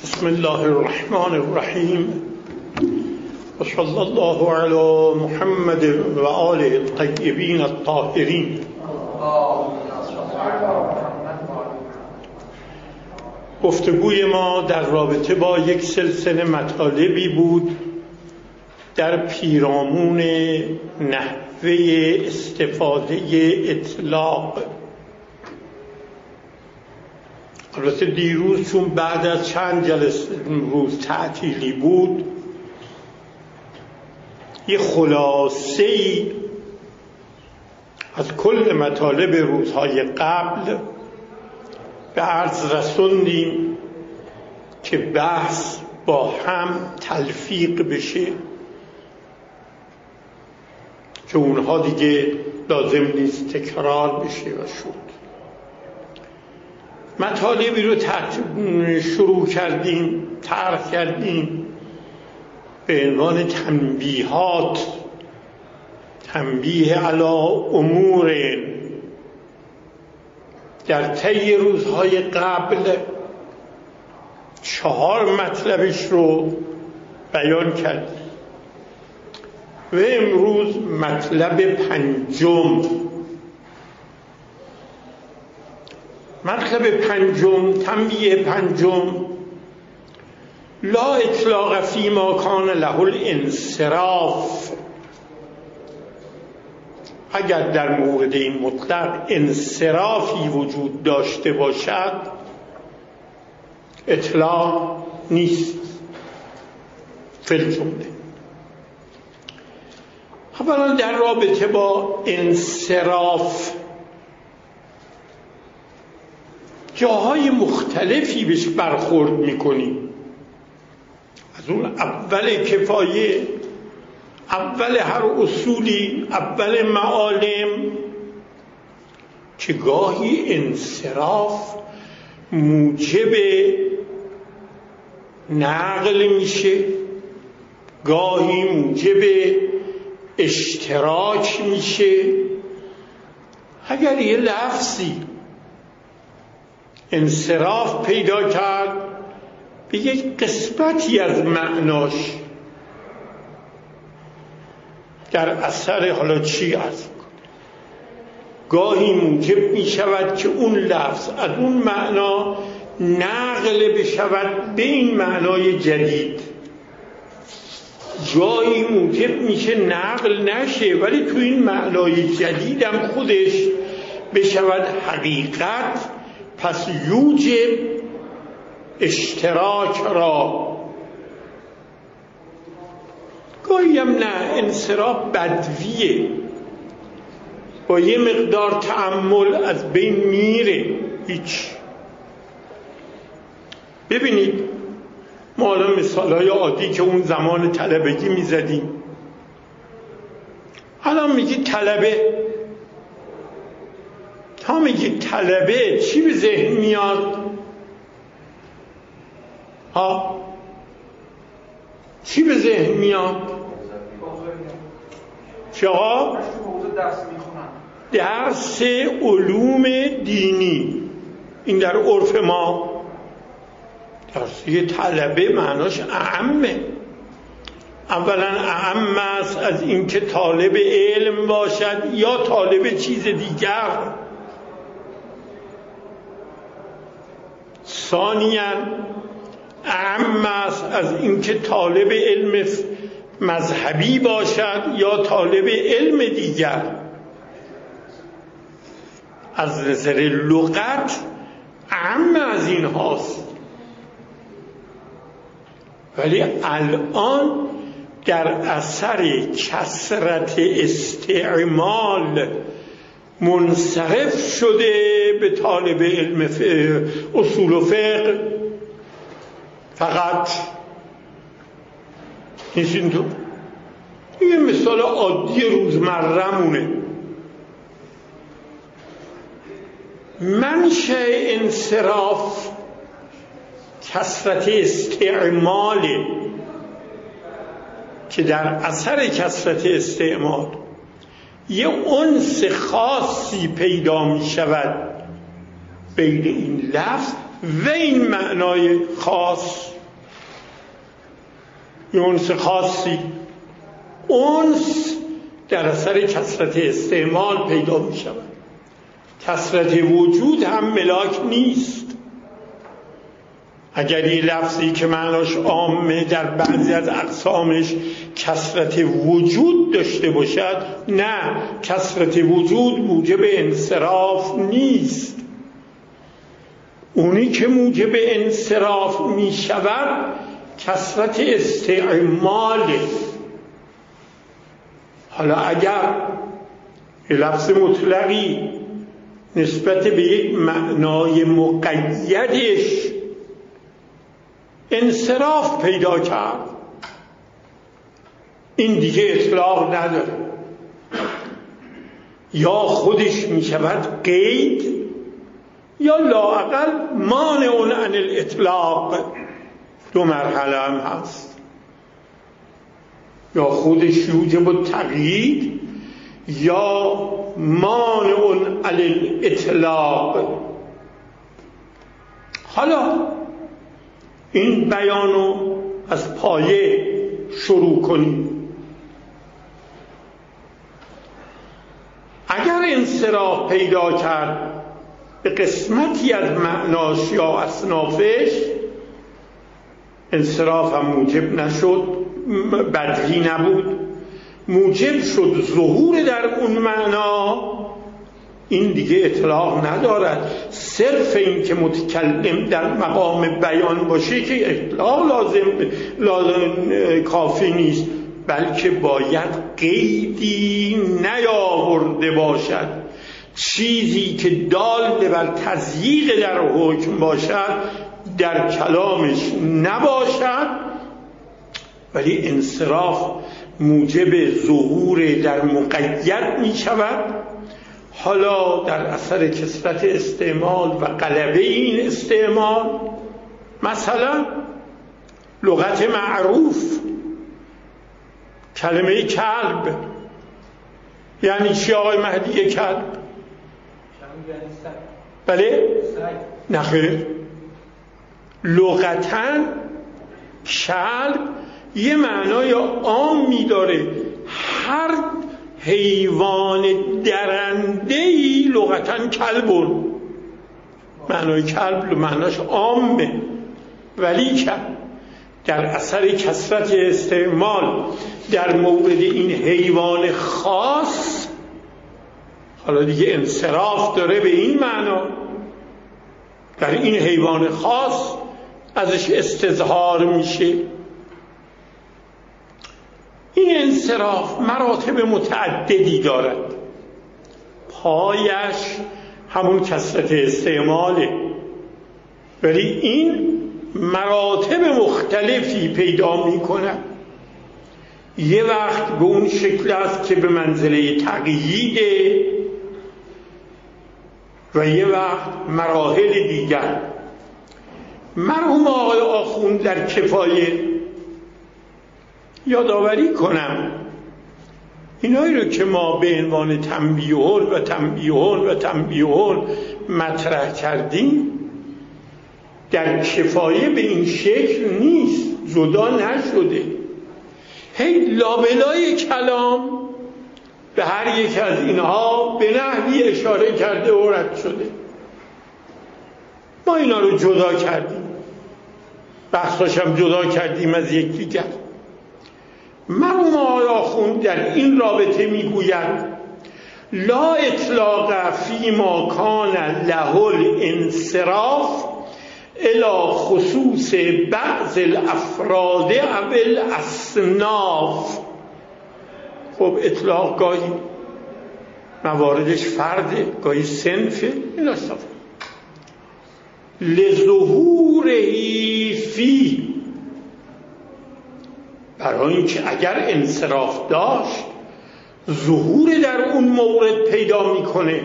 بسم الله الرحمن الرحیم و صلی الله علی محمد و آله الطیبین الطاهرین. گفتگوی ما در رابطه با یک سلسله مطالبی بود در پیرامون نحوه استفاده اطلاق. البته دیروز چون بعد از چند جلسه روز تعطیلی بود یه خلاصه‌ای از کل مطالب روزهای قبل به عرض رسوندیم که بحث با هم تلفیق بشه، که اونها دیگه لازم نیست تکرار بشه و شد. مطالبی رو شروع کردیم، طرح کردیم به عنوان تنبیهات، تنبیه علی امور. در طی روزهای قبل 4 مطلبش رو بیان کردیم و امروز مطلب پنجم. مطلب پنجم، تنبیه پنجم: لا اطلاق فی ما کان له الانصراف. اگر در مورد این مطلق انصرافی وجود داشته باشد اطلاق نیست. فی الجمله اولا در رابطه با انصراف جاهای مختلفی بهش برخورد میکنیم. از اون اول کفایه، اول هر اصولی، اول معالم، که گاهی انصراف موجب نقل میشه، گاهی موجب اشتراک میشه. اگر یه لفظی انصراف پیدا کرد به یک قسمتی از معناش در اثر حالا چی عرض کنه، گاهی موجب می شود که اون لفظ از اون معنا نقل بشود به این معنای جدید، جایی موجب میشه نقل نشه ولی تو این معنای جدیدم خودش بشود حقیقت، پس یوجب اشتراک را. گاهی هم نه، انصراف بدویه، با یه مقدار تأمل از بین میره. هیچ. ببینید ما الان مثالهای عادی که اون زمان طلبگی میزدیم، الان میگی طلبه، تا میگی طلبه چی به ذهن میاد؟ چی به ذهن میاد؟ چرا؟ درس علوم دینی. این در عرف ما درسی طلبه معناش اعمه. اولا اعم است از اینکه طالب علم باشد یا طالب چیز دیگر. ثانیاً اعم است از اینکه طالب علم مذهبی باشد یا طالب علم دیگر. از نظر لغت اعم از این هاست، ولی الان در اثر کثرت استعمال منصرف شده به طالب علم اصول و فقه فقط. نیست اینطور؟ یه مثال عادی روزمره‌مونه. منشأ انصراف کثرت استعماله که در اثر کثرت استعمال یه انس خاصی پیدا می شود بین این لفظ و این معنای خاص. یه انس خاصی. انس در اثر کثرت استعمال پیدا می شود. کثرت وجود هم ملاک نیست. اگر یه لفظی که معناش عامه در بعضی از اقسامش کثرت وجود داشته باشد، نه، کثرت وجود موجب انصراف نیست. اونی که موجب انصراف می شود کثرت استعماله. حالا اگر یه لفظ مطلقی نسبت به یک معنای مقیدش انصراف پیدا کرد، این دیگه اطلاق نداره. یا خودش می شود قید یا لااقل مانع عن الاطلاق. دو مرحله هم هست. یا خودش یوجب التقیید یا مانع عن الاطلاق. حالا این بیانو از پایه شروع کنیم. اگر انصراف پیدا کرد به قسمتی از معناش یا اصنافش، انصراف هم موجب نشد، بدهی نبود، موجب شد ظهور در اون معنا، این دیگه اطلاق ندارد. صرف این که متکلم در مقام بیان باشه که اطلاق لازم کافی نیست، بلکه باید قیدی نیاورده باشد، چیزی که دال بر تضییق در حکم باشد در کلامش نباشد. ولی انصراف موجب ظهور در مقید می شود. حالا در اثر کثرت استعمال و غلبه این استعمال، مثلا لغت معروف کلمه کلب یعنی چی آقای مهدی؟ کلب بله؟ نخیر، لغتاً کلب یه معنای عامی داره. هر حیوان درنده‌ای لغتاً کلبون، معنای کلب معناش عامه، ولی که در اثر کثرت استعمال در مورد این حیوان خاص حالا دیگه انصراف داره به این معنا، در این حیوان خاص ازش استظهار میشه. این انصراف مراتب متعددی دارد. پایش همون کثرت استعماله، ولی این مراتب مختلفی پیدا میکنه. یه وقت به اون شکل است که به منزله تقییده و یه وقت مراحل دیگر. مرحوم آقای آخوند در کفایه یادآوری کنم اینایی رو که ما به عنوان تنبیهون مطرح کردیم در کفایه به این شکل نیست، جدا نشده. هی لابلای کلام به هر یک از اینها به نحوی اشاره کرده و رد شده. ما اینا رو جدا کردیم، بحثاش هم جدا کردیم از یکدیگر. مرحوم آقای آخوند در این رابطه میگوید لا اطلاق فی ما کان له الانصراف الی خصوص بعض الافراد او الاصناف. خب اطلاق گاهی مواردش فرده، گاهی صنفه، این اصناف لظهوری فی، برای اینکه اگر انصراف داشت ظهور در اون مورد پیدا میکنه،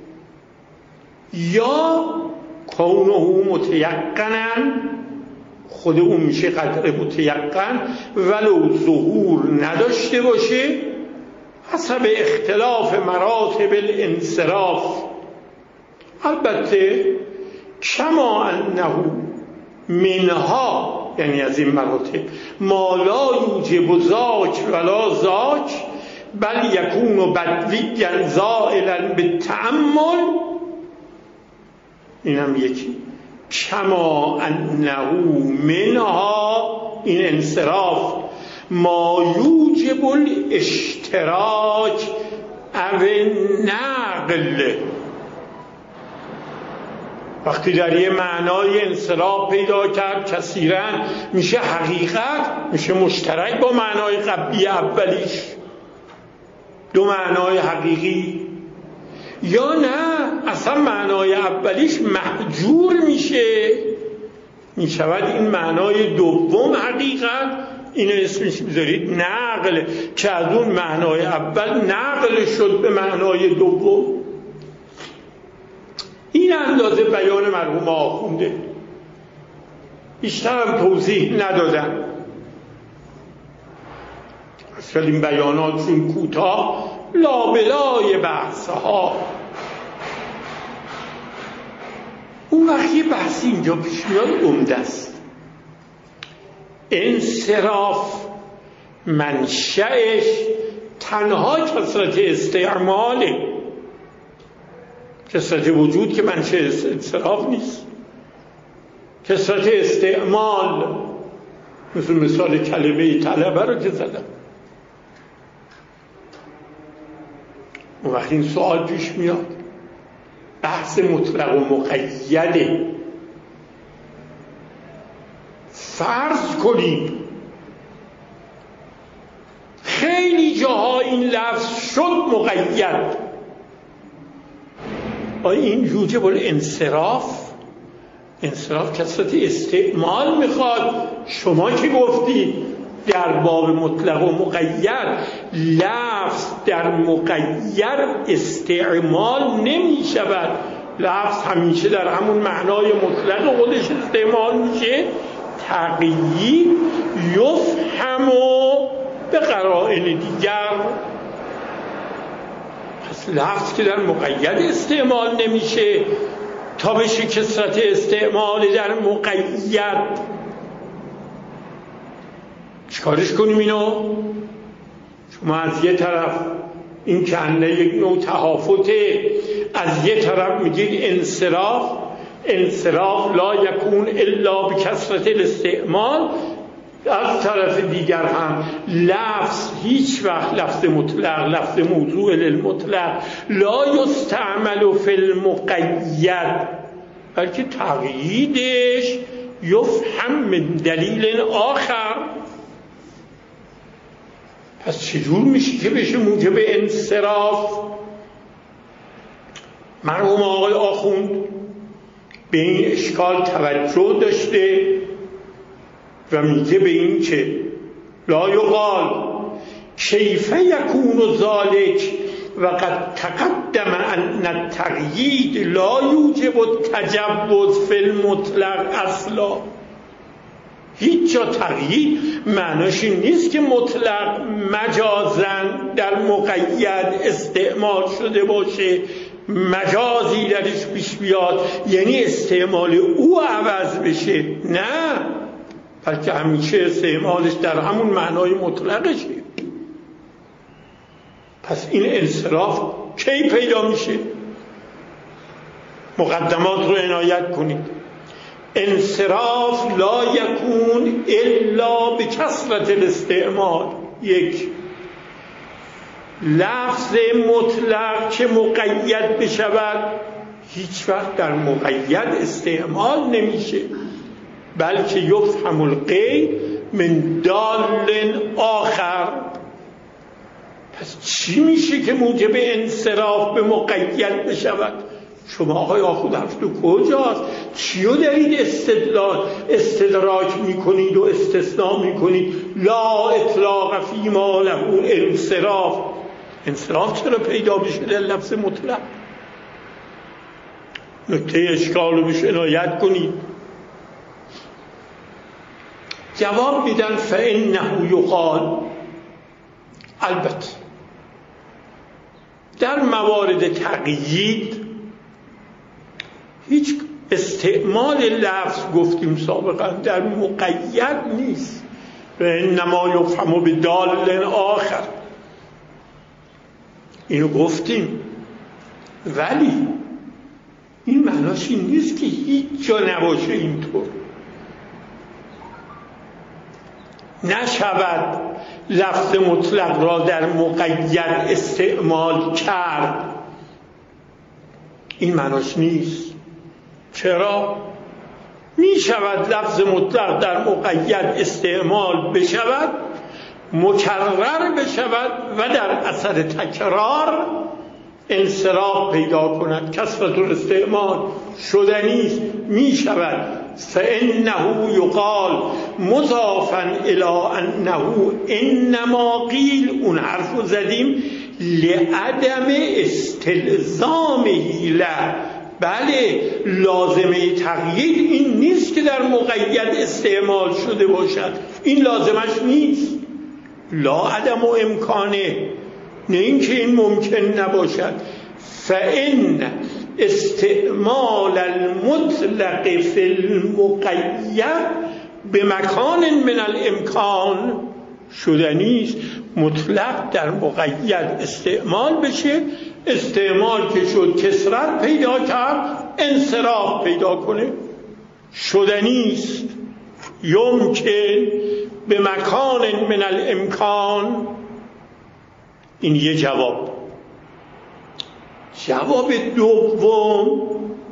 یا کونه متیقناً، خود اون میشه قدر متیقن ولو ظهور نداشته باشه، حسب اختلاف مراتب الانصراف. البته کما انه منها یعنی از این مراتب، ما لا یوجب ذاک ولا ذاک بل یکون بدویا زائلا بالتأمل. اینم یکی. کما انه منها، این انصراف، ما یوجب الاشتراک او نقل. وقتی در یه معنای انصراف پیدا کرد کثیراً، میشه حقیقت، میشه مشترک با معنای قبلی اولیش، دو معنای حقیقی. یا نه اصلا معنای اولیش محجور میشود این معنای دوم حقیقت، اینو اسمش میذارید نقل، که از اون معنای اول نقل شد به معنای دوم. این اندازه بیان مرحوم آخونده، بیشتر هم توضیح ندادن. اصلا این بیانات این کوتاه لابلای بحثها. اون وقتی بحث اینجا پیش میاد عمده است. انصراف منشأش تنها کثرت استعماله، کثرت وجود که منشأ انصراف نیست. کثرت استعمال، مثال کلمه طلبه رو که زدم. اون وقت این سوال پیش میاد، بحث مطلق و مقیده. فرض کنید خیلی جاها این لفظ شد مقید، آیا این یوجب الانصراف؟ انصراف کثرت استعمال میخواد. شما که گفتید در باب مطلق و مقید لفظ در مقید استعمال نمی شود، لفظ همیشه در همون معنای مطلق خودش استعمال میشه. تقیید یفهم به قرائن دیگر. پس لفظ که در مقید استعمال نمیشه تا بشه کثرت استعمال در مقید، چیکارش کنیم اینو؟ شما از یه طرف این کنده یک نوع تهافته، از یه طرف میگید انصراف لا یکون الا بکثرت الاستعمال، از طرف دیگر هم لفظ هیچ وقت لفظ مطلق، لفظ موضوع للمطلق لا یستعمل فی المقید، بلکه تقییدش یفهم من دلیل آخر. پس چجور میشه که بشه موجب انصراف؟ مرحوم آقای آخوند به این اشکال توجه داشته و میگه به این که لا یقال کیف یکون ذالک و قد تقدم ان التقیید لا یوجب التجوز فی المطلق اصلا. هیچ جا تقیید معناش این نیست که مطلق مجازن در مقید استعمال شده باشه، مجازی درش پیش بیاد یعنی استعمال او عوض بشه، نه، بلکه همیشه استعمالش در همون معنای مطلقشه. پس این انصراف کی پیدا میشه؟ مقدمات رو عنایت کنید. انصراف لا یکون الا بکثرت الاستعمال. یک، لفظ مطلق که مقید بشود هیچ وقت در مقید استعمال نمیشه، بلکه یفهم القید من دال آخر. پس چی میشه که موجب انصراف به مقید بشود؟ شما آقای آخوند حرفتون کجاست؟ چیو دارید استدراک میکنید و استثناء میکنید؟ لا اطلاق فی ما له انصراف. انصراف چرا پیدا بشه در لفظ مطلق؟ نکته اشکال رو بهش عنایت کنید. جواب میدن فانه یقال، البته در موارد تقیید هیچ استعمال لفظ گفتیم سابقا در مقید نیست، انما یفهم بدال آخر، اینو گفتیم. ولی این معناش این نیست که هیچ جا نباشه اینطور. نشود لفظ مطلق را در مقید استعمال کرد، این معناش نیست. چرا؟ می شود لفظ مطلق در مقید استعمال بشود، مکرر بشود و در اثر تکرار انصراف پیدا کند. کثرت الاستعمال شدنی است، می شود. فانه یقال مضافا الی انه انما قیل، اون حرفو زدیم لعدم استلزامه له. بله، لازمه تقیید این نیست که در مقید استعمال شده باشد، این لازمش نیست. لا عدم و امکانه، نه اینکه این ممکن نباشد. فإن استعمال المطلق فی المقید بمکان من الامکان شدنی است. مطلق در مقید استعمال بشه، استعمال که شد کثرت پیدا کرد، انصراف پیدا کنه، شدنی است. یمکن به مکان من الامکان. این یه جواب. جواب دوم،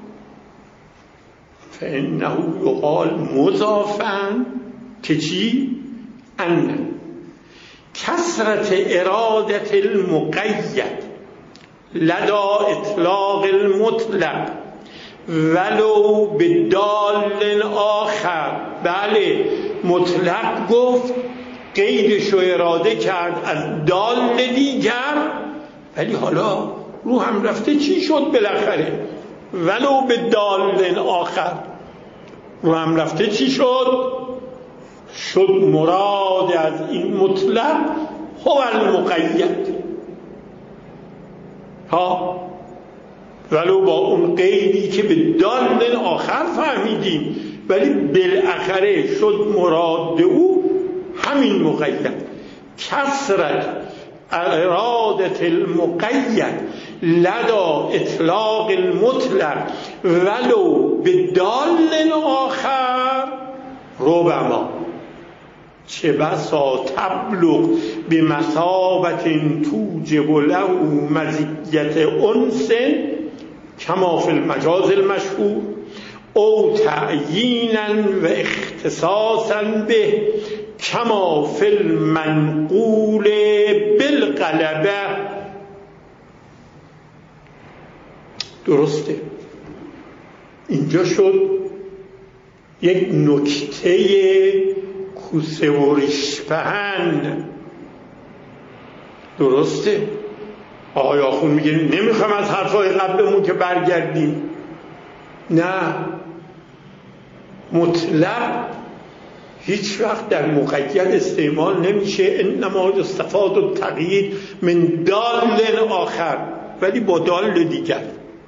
فانه یقال مضافا که چی؟ ان کثرت ارادت المقید لدا اطلاق المطلق ولو بدال آخر. بله، مطلق گفت، قیدش رو اراده کرد از دال دیگر، ولی حالا رو هم رفته چی شد بالاخره؟ ولو بدال آخر، رو هم رفته چی شد؟ شد مراد از این مطلق هو المقید. ها، ولو با اون قیدی که به دال آخر فهمیدیم، ولی بالاخره شد مراد او همین مقید. کثرت ارادت المقید لدا اطلاق المطلق ولو به دال آخر ربما چه بسا تبلغ به مثابت توجب له مزیت انس کما فی المجاز المشهور او تعیینا و اختصاصا به کما فی المنقول بالغلبه. درسته، اینجا شد یک نکته کوسه و ریش پهن. درسته، آقای آخوند میگه نمیخوام از حرفای قبلمون که برگردیم. نه، مطلق هیچ وقت در مقید استعمال نمیشه. انما یستفاد التقیید من دال آخر، ولی با دال دیگر.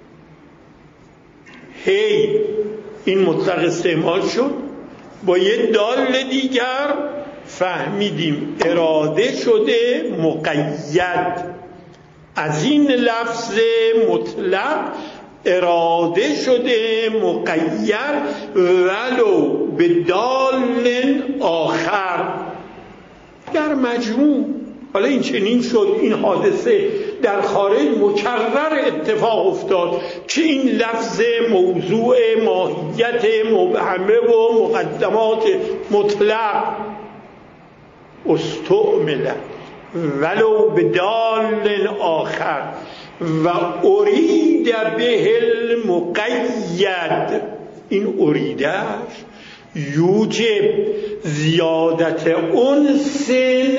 هی این مطلق استعمال شد، با یه دال دیگر فهمیدیم اراده شده مقید. از این لفظ مطلق اراده شده مقید ولو به دال آخر. در مجموع حالا این چنین شد، این حادثه در خارج مکرر اتفاق افتاد که این لفظ موضوع ماهیت مبهمه و مقدمات مطلق استعمل ولو به دال آخر و ارید به المقید. این اریدش یوجب زیادت انس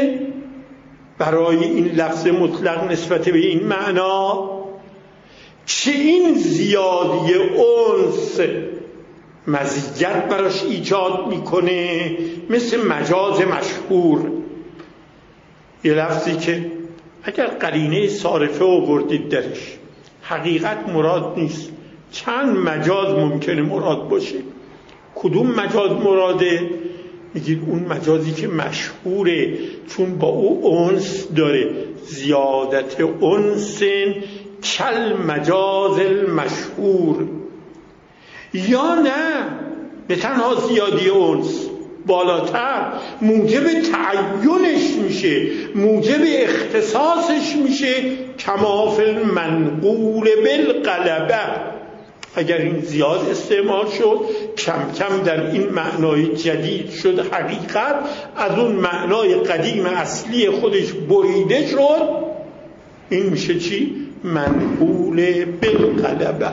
برای این لفظ مطلق نسبت به این معنا، چه این زیادی انس مزیت براش ایجاد میکنه، مثل مجاز مشهور. یه لفظی که اگر قرینه صارفه آوردید درش حقیقت مراد نیست، چند مجاز ممکنه مراد باشه. کدوم مجاز مراده؟ میگید اون مجازی که مشهوره چون با او انس داره، زیادت انس کل مجاز المشهور. یا نه تنها زیادی انس، بالاتر موجب تعینش میشه، موجب اختصاصش میشه، کما فی المنقول بالغلبه. اگر این زیاد استعمال شد، کم کم در این معنای جدید شد حقیقت، از اون معنای قدیم اصلی خودش بریده شد، این میشه چی؟ منقول بالغلبه.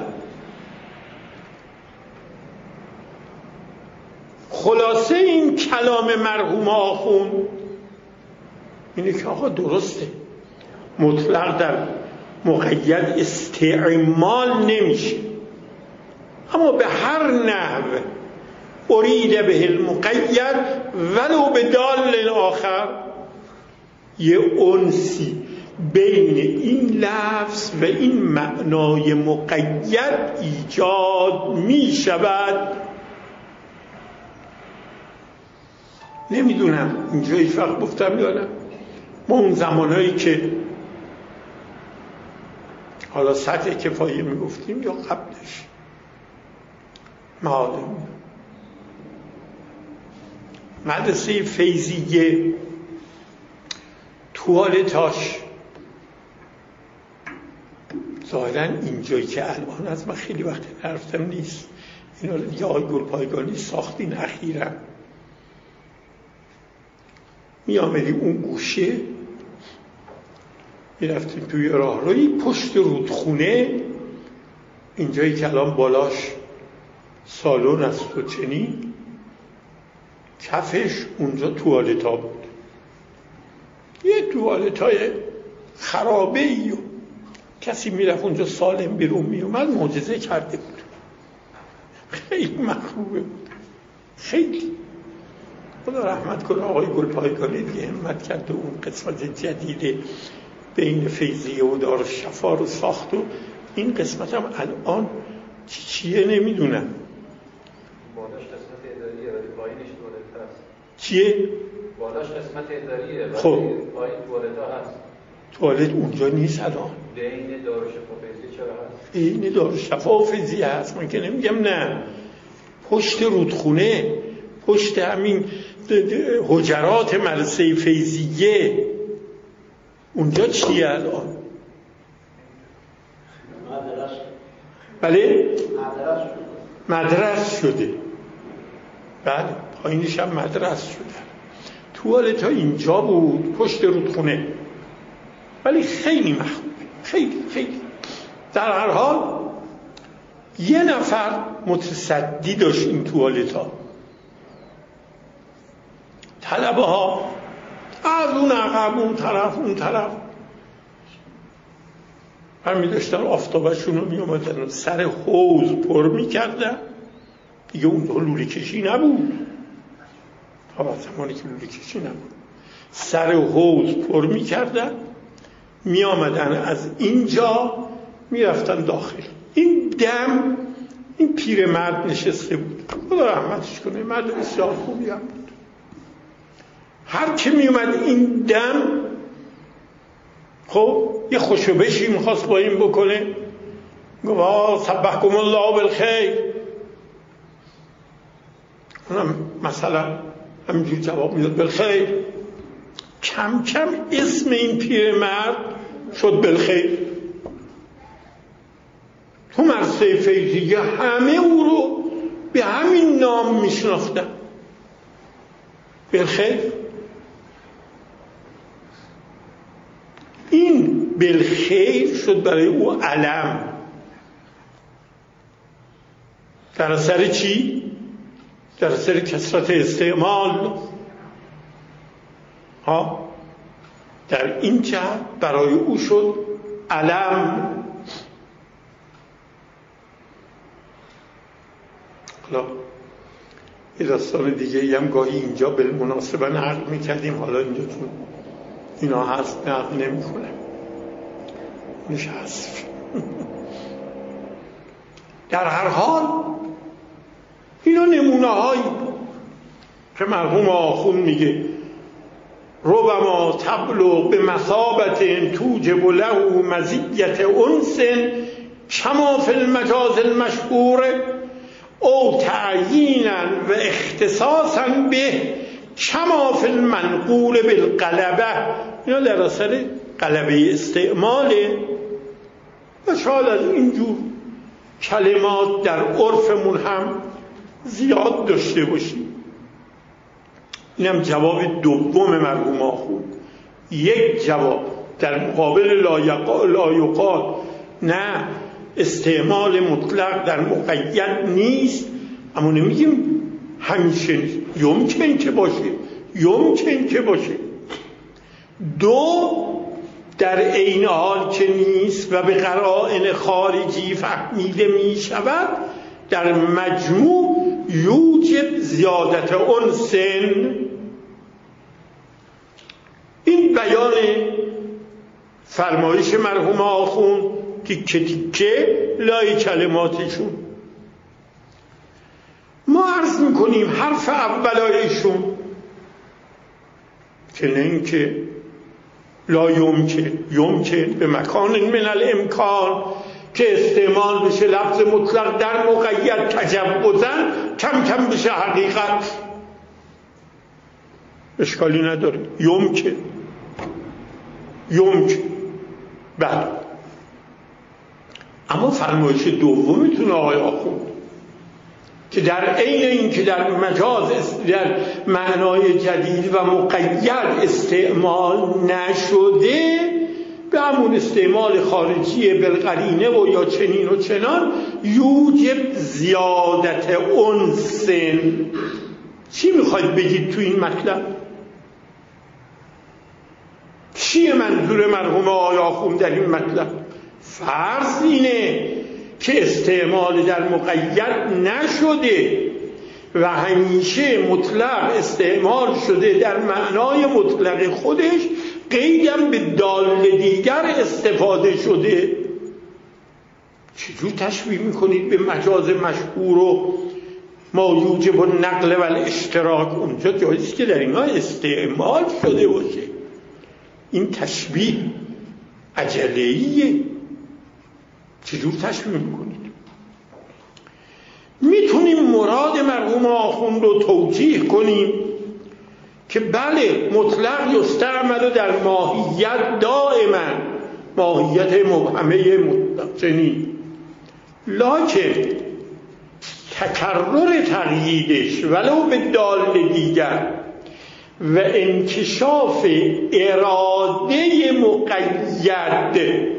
خلاصه این کلام مرحوم آخوند اینه که آقا درسته، مطلق در مقید استعمال نمیشه، اما به هر نحو ارید به المقید ولو به دال آخر یه انسی بین این لفظ و این معنای مقید ایجاد می شود. نمیدونم اینجا هیچ وقت گفتم یا نه، ما اون زمانهایی که حالا سطح کفایه میگفتیم یا قبلش، معادم مدرسه فیضیه توالتاش ظاهرا اینجایی که الان از من خیلی وقت نرفتم نیست، اینا رو دیگه آقای گلپایگانی ساختین اخیراً. می آمدیم اون گوشه، می رفتیم توی راهروی پشت رودخونه، اینجایی که الان بالاش سالن است و چنین، کفش اونجا توالتا بود، یه توالتای خرابه ای و کسی می رفت اونجا سالم بیرون می اومد، معجزه کرده بود، خیلی مخروبه بود، خیلی. خدا رحمت کنه آقای گلپایگانی دیگه همت کرد و اون قسمت جدید بین فیضیه و دارالشفا رو ساخت و این قسمت هم الان چیه نمیدونم. بالاش قسمت اداریه ولی پایینش توالت هست. چیه؟ بالاش قسمت اداریه ولی خب پایین توالت هست. توالت اونجا نیست الان. بین دارالشفا فیضیه چرا هست؟ بین دارالشفا و فیضیه هست، من که نمیگم نه. پشت رودخونه، پشت همین حجرات مدرسه فیضیه، اونجا چیه الان؟ بله؟ مدرس شده. بله پایینش هم مدرس شده. توالت ها اینجا بود پشت رودخونه، ولی خیلی محبوبه، خیلی خیلی. در هر حال یه نفر متصدی داشت این توالت ها، طلبه ها از اون عقب اون طرف هم می داشتن آفتابشون رو می اومدن سر حوض پر می کردن دیگه. اون لوله کشی نبود، تا زمانی که لوله کشی نبود، سر حوض پر می کردن، می آمدن از اینجا می رفتن داخل. این دم این پیرمرد نشسته بود، خدا رحمتش کنه، مرد بسیار خوبی هم بود. هر که می اومد این دم، خب یه خوشوبشی میخواست با این بکنه، گفت سبحکم الله بالخیر، اونم مثلا همینجور جواب میداد بالخیر. کم کم اسم این پیرمرد شد بالخیر. تو مدرسه فیضیه همه او رو به همین نام میشناختن، بالخیر. این بالخیر شد برای او علم. در اثر چی؟ در اثر کثرت استعمال. در این جهت برای او شد علم. حالا یه داستان دیگه هم گاهی اینجا بالمناسبه نقل میکردیم، حالا اینجا چون اینا هست نقل نمی کنم، میشه حذف. در هر حال اینا نمونه هایی که مرحوم آخوند میگه ربما تبلغ به مثابت توجب له مزیت انس کما فی المجاز المشهور او تعیینا و اختصاصا به کما فی المنقول بالقلبه. اینا در اثر قلبه استعماله و شاید از اینجور کلمات در عرفمون هم زیاد داشته باشیم. اینم جواب دوم مرحوم آخوند. یک جواب در مقابل لا یقال نه استعمال مطلق در مقید نیست، اما نمیگیم همیشه نیست، یمکن که باشه. دو در عین حال که نیست و به قرائن خارجی فهمیده می شود در مجموع یوجب زیادت انسن. این بیان فرمایش مرحوم آخوند تیکه تیکه لای کلماتشون. ما عرض میکنیم حرف اولایشون که نه اینکه لا یمکن به مکان من الامکان که استعمال بشه لفظ مطلق در مقید تجوزاً کم کم بشه حقیقت، اشکالی نداره. یمکن بله. اما فرمایش دومتون آقای آخوند که در عین این که در مجاز در معنای جدید و مقید استعمال نشده به همون استعمال خارجی بالقرینه و یا چنین و چنان یوجب زیادت انسن. چی میخواید بگید تو این مطلب؟ چیه منظور مرحوم آقای آخوند در این مطلب؟ فرض اینه که استعمال در مقید نشده و همیشه مطلق استعمال شده در معنای مطلق خودش، قیدم به دال دیگر استفاده شده. چجور تشبیه میکنید به مجاز مشهور و ما یوجب النقل و الاشتراک؟ اونجا جاییست که در اینها استعمال شده باشه. این تشبیه عجله‌ایه. چجور تشبیه میکنید؟ میتونیم مراد مرحوم آخوند رو توجیه کنیم که بله مطلق یستعمل در ماهیت دائما، ماهیت مبهمه مطلق چنین، لکن تکرر تقییدش ولو به دال دیگر و انکشاف اراده مقید،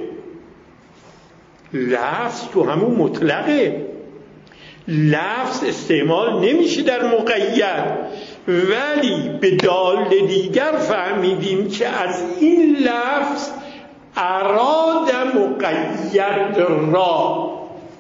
لفظ تو همون مطلقه، لفظ استعمال نمیشه در مقید، ولی به دال دیگر فهمیدیم که از این لفظ اراد مقید را،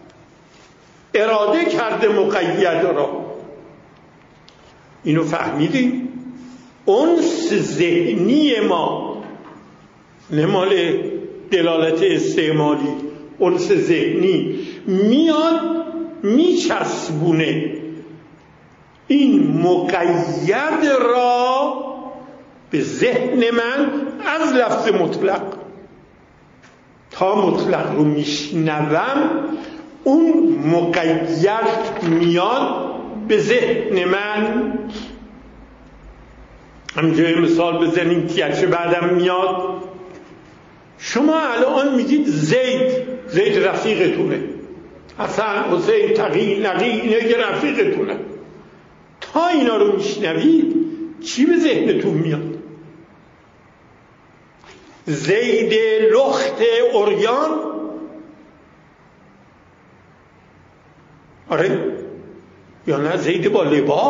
اراده کرده مقید را. اینو فهمیدیم. انس ذهنی ما نمال دلالت استعمالی، انس ذهنی میاد میچسبونه این مقید را به ذهن من از لفظ مطلق. تا مطلق رو میشنوم اون مقید میاد به ذهن من. همینجای مثال بزنیم که چه بعدم میاد. شما الان میگید زید رفیقتونه، حسن، حسین، تقی، نقی، اینه که رفیقتونه. تا اینا رو میشنوید چی به ذهنتون میاد؟ زید لخت عریان؟ آره یا نه زید با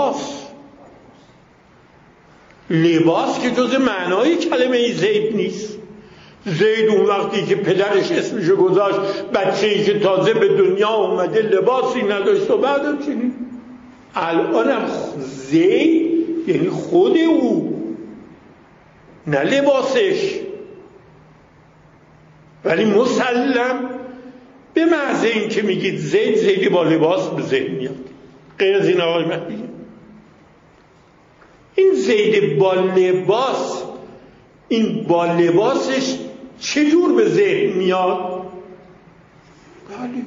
لباس که جز معنای کلمه زید نیست. زید اون وقتی که پدرش اسمشو گذاشت، بچه‌ای که تازه به دنیا اومده، لباسی نداشت و بعدم چنین. الانم زید یعنی خود او، نه لباسش. ولی مسلم به محض این که میگید زید با لباس به ذهن میاد. غیر از این آقای مهدی این زید با لباس، این با لباسش چجور به ذهن میاد؟ بله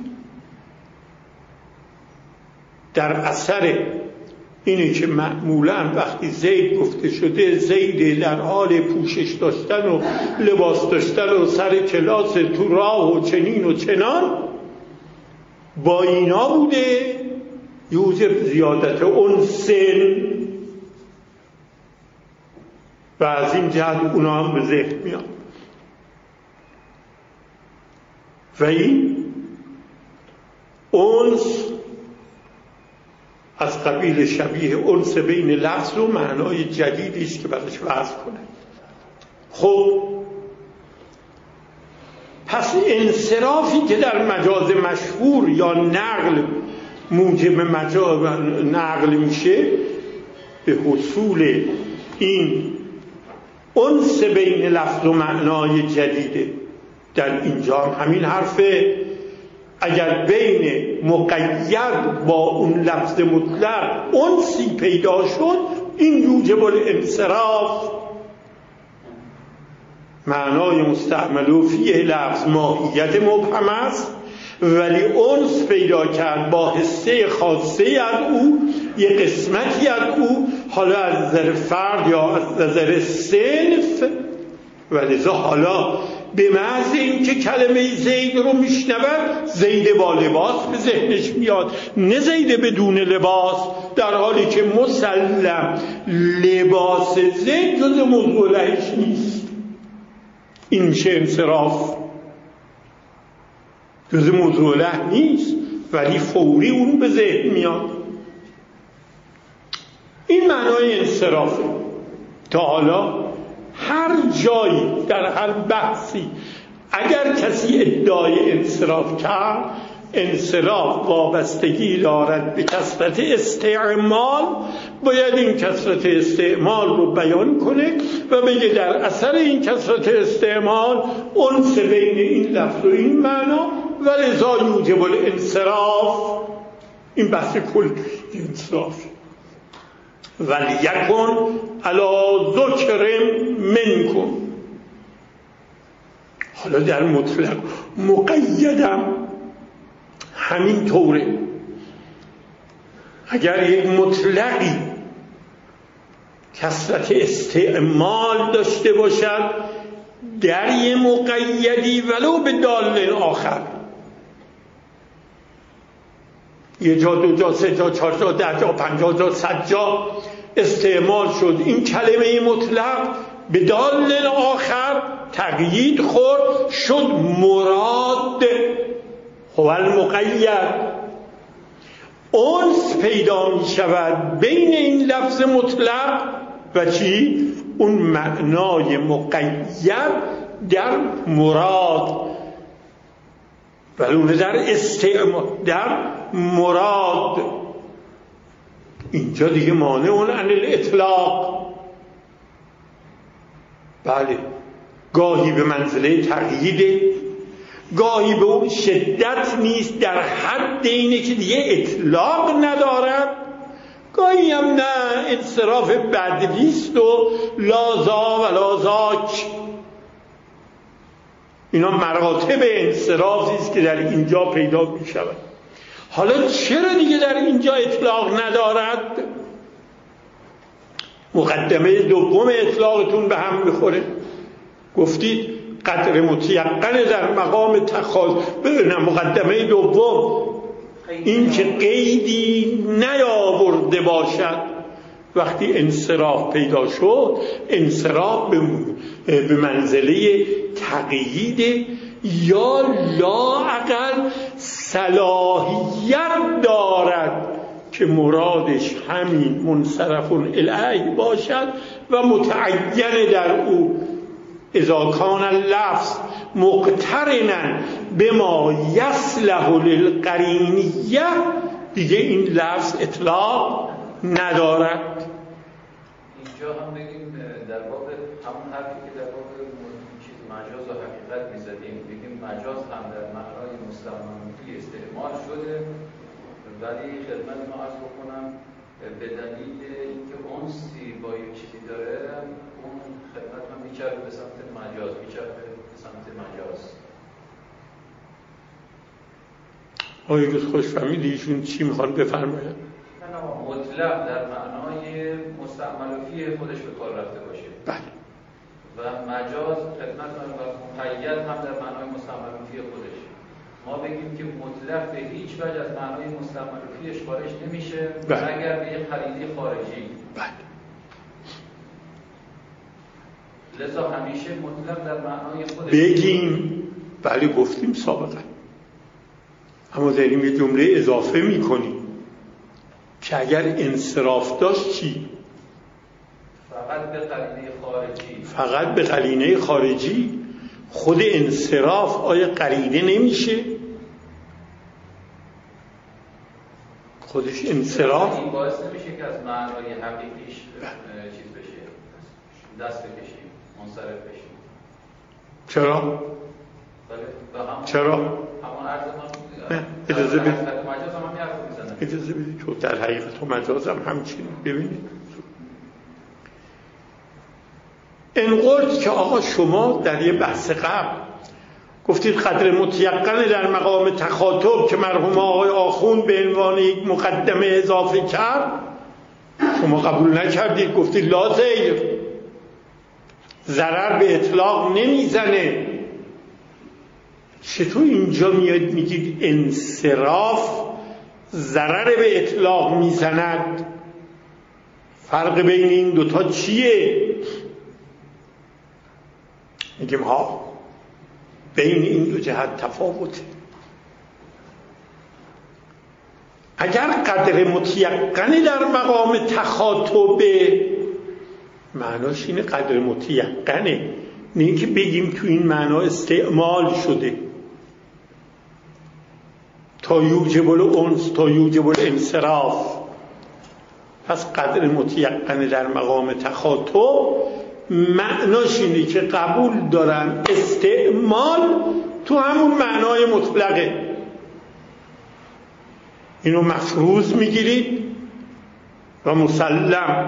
در اثر اینه که معمولا وقتی زید گفته شده زید در حال پوشش داشتن و لباس داشتن و سر کلاس تو راه و چنین و چنان با اینا بوده یوجب زیادت انسن و از این جهت اونا هم به ذهن میاد و این انس از قبیل شبیه انس بین لفظ و معنای جدیدی است که برش وضع کنه. خب پس انصرافی که در مجاز مشهور یا نقل موجب نقل میشه به حصول این انس بین لفظ و معنای جدیده. در اینجا همین حرفه اگر بین مقید با اون لفظ مطلق انسی پیدا شد این یوجب الانصراف. معنای مستعمل و فیه لفظ ماهیت مبهم است ولی انس پیدا کرد با حصه خاصه از او یک قسمتی از او حالا از نظر فرد یا از نظر صنف و لذا حالا به محض این که کلمه زید رو میشنود زید با لباس به ذهنش میاد نه زید بدون لباس در حالی که مسلم لباس زید جز موضوع لهش نیست. این میشه انصراف جز موضوع له نیست ولی فوری اون به ذهن میاد. این معنای انصرافه. تا حالا هر جایی در هر بحثی اگر کسی ادعای انصراف کرد انصراف وابستگی دارد به کثرت استعمال باید این کثرت استعمال رو بیان کنه و بگه در اثر این کثرت استعمال انس بین این لفظ و این معنا و لذا یوجب الانصراف. این بحث کلی انصراف ولیکن علی ذکر منکم. حالا در مطلق مقیدم همین طوره. اگر یک مطلقی کثرت استعمال داشته باشد در یک مقیدی ولو به دال آخر یه جا دو جا سه جا چهار جا 10 جا 50 جا 100 جا استعمال شد این کلمه مطلق به دال آخر تقیید خورد شد مراد هو المقید. انس پیدا می شود بین این لفظ مطلق و چی؟ اون معنای مقید در مراد ولی در استعمال در مراد. اینجا دیگه مانع اون عن الاطلاق. بله گاهی به منزله تقییده گاهی به اون شدت نیست در حد اینه که دیگه اطلاق ندارد گاهی هم نه انصراف بدویست و لازا و لازاک. اینا مراتب انصرافی است که در اینجا پیدا می شود. حالا چرا دیگه در اینجا اطلاق ندارد؟ مقدمه دوم اطلاقتون به هم بخوره. گفتید قدر متیقن در مقام مقدمه دوم این که قیدی نیاورده باشد. وقتی انصراف پیدا شد انصراف به منزله تقیید یا لااقل صلاحیت دارد که مرادش همین منصرف الیه باشد و متعین در او اذا کان اللفظ مقترنا بما یصلح للقرینیه دیگه این لفظ اطلاق ندارد. اینجا هم بگیم در باب همون حرفی که در باب چیز مجاز و حقیقت می‌زدیم، بگیم مجاز هم در معنای مستعملوی استعمال شده، ولی خدمت ما عرض بکنم به دلیل اینکه انسی با یک چیزی داره، اون خدمت ما میچرخه به سمت مجاز، میچرخه به سمت مجاز. آقای روز خوش فهمیدی ایشون چی میخوان بفرماید؟ مطلق در معنای مستعملوی خودش به کار رفته باشه. بله. و مجاز خدمت من و مقید هم در معنای مستعملوی خودش. ما بگیم که مطلق به هیچ وجه از معنای مستعملویش خارج نمیشه مگر به یک قرینه خارجی. بله. لذا همیشه مطلق در معنای خودش بگیم، بله گفتیم سابقا، اما داریم یه جمله اضافه میکنیم که اگر انصراف داشت چی؟ فقط به قرینه خارجی. فقط به قرینه خارجی. خود انصراف آیا قرینه نمیشه؟ خودش انصراف این باعث نمیشه که از معنای حقیقیش چیز بشه، دست بکشیم، منصرف بشیم. چرا؟ چرا؟ همون عرض ما اجازه بدید. مجاز هم حرف میزنه. اجازه بدید چون در حقیقت و مجاز هم همچین. ببینید انقدر که آقا شما در یه بحث قبل گفتید قدر متیقن در مقام تخاطب که مرحوم آقای آخوند به عنوان یک مقدمه اضافه کرد، شما قبول نکردید، گفتید لا زیر، ضرر به اطلاق نمیزنه. چطور اینجا میاد میگید انصراف ضرر به اطلاق میزند؟ فرق بین این دوتا چیه؟ میگیم ها بین این دو جهت تفاوته. اگر قدر متیقنی در مقام تخاطبه، معناش اینه قدر متیقنه، نه اینکه بگیم تو این معنا استعمال شده. تا یوجب الانس تا یوجب الانصراف. پس قدر متیقن در مقام تخاطب معناش اینه که قبول دارن استعمال تو همون معنای مطلقه. اینو مفروض میگیرید و مسلم.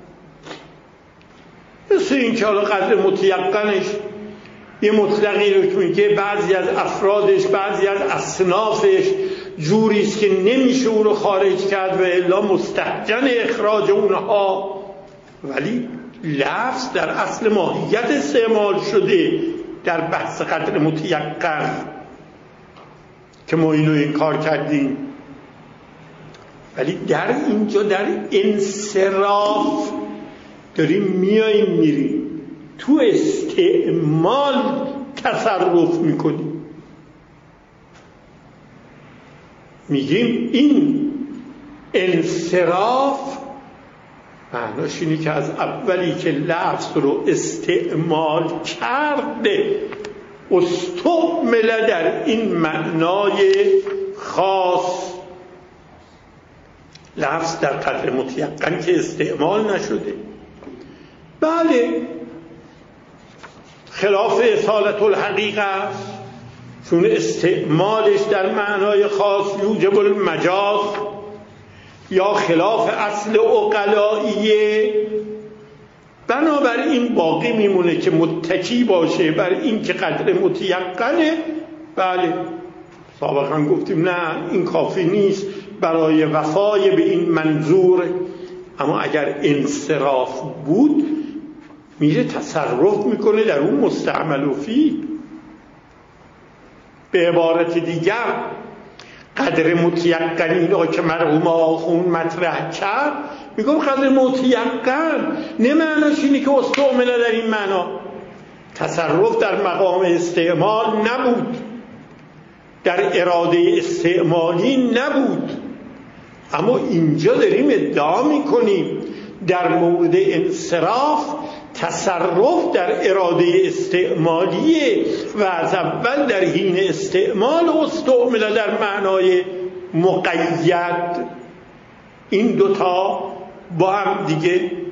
مثل این که حالا قدر متیقنش یه مطلقی رو که میگه بعضی از افرادش، بعضی از اصنافش جوریست که نمیشه اون رو خارج کرد و الا مستحجن اخراج اونها، ولی لفظ در اصل ماهیت استعمال شده در بحث قدر متیقن که ما اینو انکار کردیم. ولی در اینجا در انصراف داریم میاییم میریم تو استعمال تصرف میکنیم. میگیم این انصراف معناش اینه که از اولی که لفظ رو استعمال کرده استعمل در این معنای خاص. لفظ در قدر متیقن که استعمال نشده. بله خلاف اصالت الحقیقه است، چون استعمالش در معنای خاص یوجب المجاز، یا خلاف اصل عقلائیه. بنابراین باقی میمونه که متکی باشه بر این که قدر متیقنه. بله سابقا گفتیم نه این کافی نیست برای وفای به این منظور، اما اگر انصراف بود میره تصرف میکنه در اون مستعمل فی. به عبارت دیگر قدر متیقنی را که مرحوم آخوند مطرح کرد، میگم قدر متیقن نه معناش اینه که استعمل در این معنا. تصرف در مقام استعمال نبود، در اراده استعمالی نبود، اما اینجا داریم ادعا میکنیم در مورد انصراف تصرف در اراده استعمالیه و از اول در حین استعمال استعمل در معنای مقید. این دوتا با هم دیگه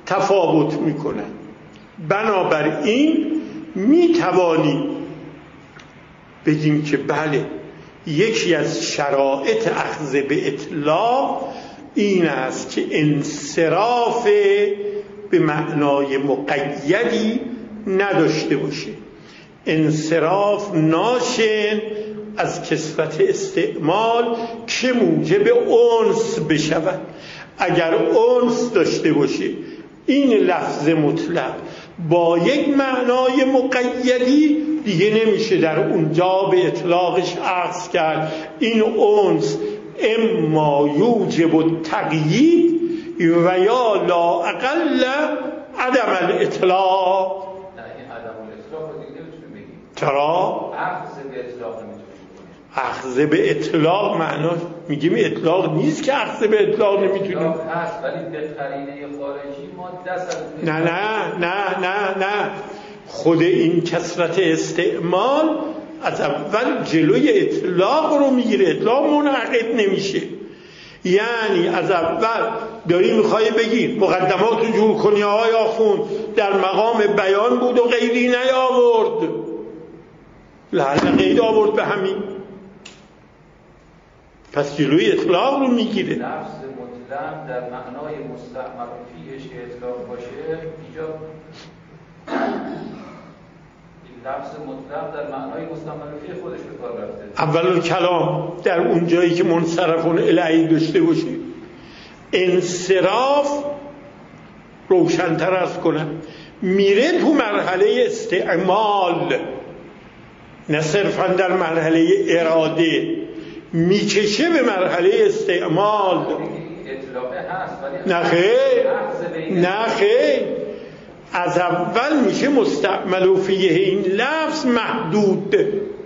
تفاوت میکنن. بنابراین میتوانیم بگیم که بله، یکی از شرایط اخذ به اطلاق این است که انصراف به معنای مقیدی نداشته باشه، انصراف ناشن از کثرت استعمال که موجب انس بشود. اگر انس داشته باشه این لفظ مطلق با یک معنای مقیدی، دیگه نمیشه در اونجا به اطلاقش عکس کرد. این انس اما یوجب التقیید و یا لا اقل عدم الاطلاق. نه، این عدم الاطلاق رو دیگه نمیتونیم بگیم. چرا؟ اخذ به اطلاق نمیتونیم بگیم. اخذ به اطلاق معناش میگیم اطلاق نیست که اخذ به اطلاق نمیتونیم. اطلاق هست ولی به قرینه خارجی ما دست از نه نه نه نه نه، خود این کثرت استعمال از اول جلوی اطلاق رو میگیره، اطلاق منعقد نمیشه. یعنی از اول داری میخوای بگی مقدمات رو جور کنی آقای آخوند در مقام بیان بود و غیری نیاورد، لعل قید آورد به همین، پس جلوی اطلاق رو میگیره. لفظ مطلق در معنای مستعمل فیهش که اطلاق باشه اینجا لفظ مطلق در معنای مستعمل فیه خودش به کار رفته. اول کلام در اون جایی که منصرفون الیه داشته باشه، انصراف روشن‌تر از کنم میره تو مرحله استعمال، نه صرفا در مرحله اراده، میکشه به مرحله استعمال. اطلاقه هست ولی نه خیر، نه خیر، از اول میشه مستعمل فیه این لفظ محدود،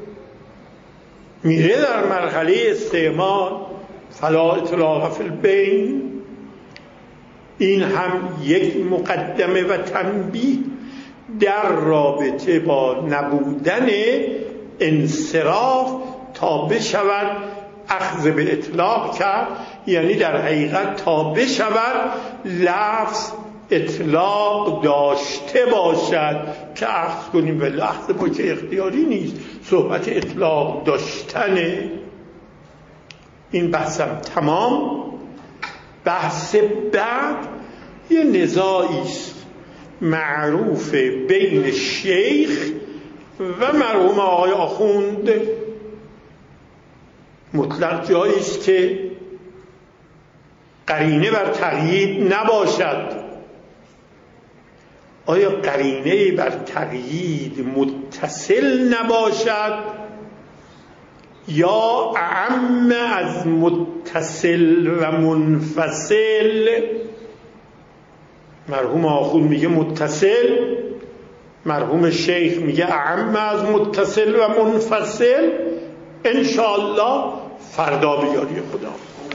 میره در مرحله استعمال. فلا اطلاق فی البین. این هم یک مقدمه و تنبیه در رابطه با نبودن انصراف تا بشود اخذ به اطلاق کرد، یعنی در حقیقت تا بشود لفظ اطلاق داشته باشد که اخذ کنیم، ولی اخذ با که اختیاری نیست، صحبت اطلاق داشتنه. این بحثم تمام. بحث بعد یه نزاعی است معروف بین شیخ و مرحوم آقای آخوند. مطلق جایی است که قرینه بر تقیید نباشد. آیا قرینه بر تقیید متصل نباشد یا اعم از متصل و منفصل؟ مرحوم آخوند میگه متصل، مرحوم شیخ میگه اعم از متصل و منفصل. انشاءالله فردا بیاری خدا.